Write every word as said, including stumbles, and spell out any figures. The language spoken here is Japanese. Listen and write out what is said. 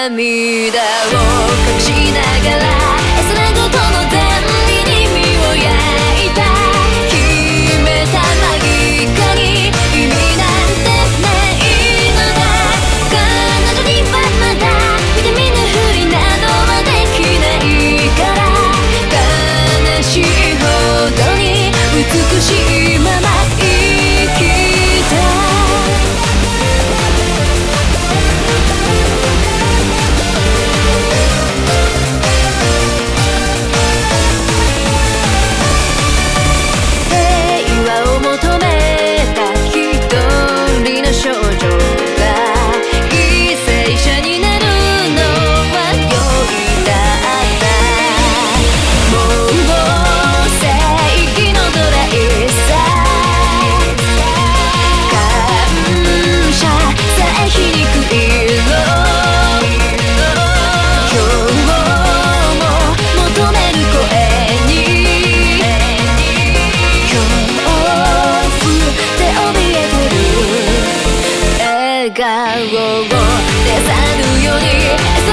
涙を隠しながらそれごとの天理に身を焼いた決めた何かに意味なんてないのだ彼女にはまだ見て見ぬふりなどはできないから悲しいほどに美しいまま生きた笑顔を出さぬように